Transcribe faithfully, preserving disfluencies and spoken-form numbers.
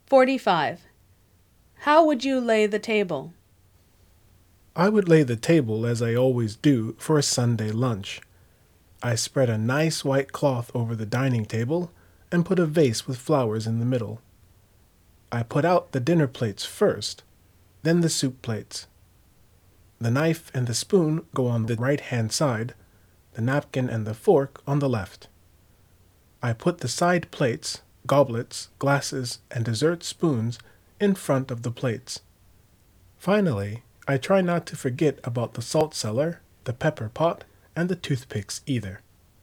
forty-five. How would you lay the table? I would lay the table as I always do for a Sunday lunch. I spread a nice white cloth over the dining table and put a vase with flowers in the middle. I put out the dinner plates first, then the soup plates. The knife and the spoon go on the right-hand side, the napkin and the fork on the left. I put the side plates, goblets, glasses, and dessert spoons in front of the plates. Finally, I try not to forget about the salt cellar, the pepper pot, and the toothpicks either.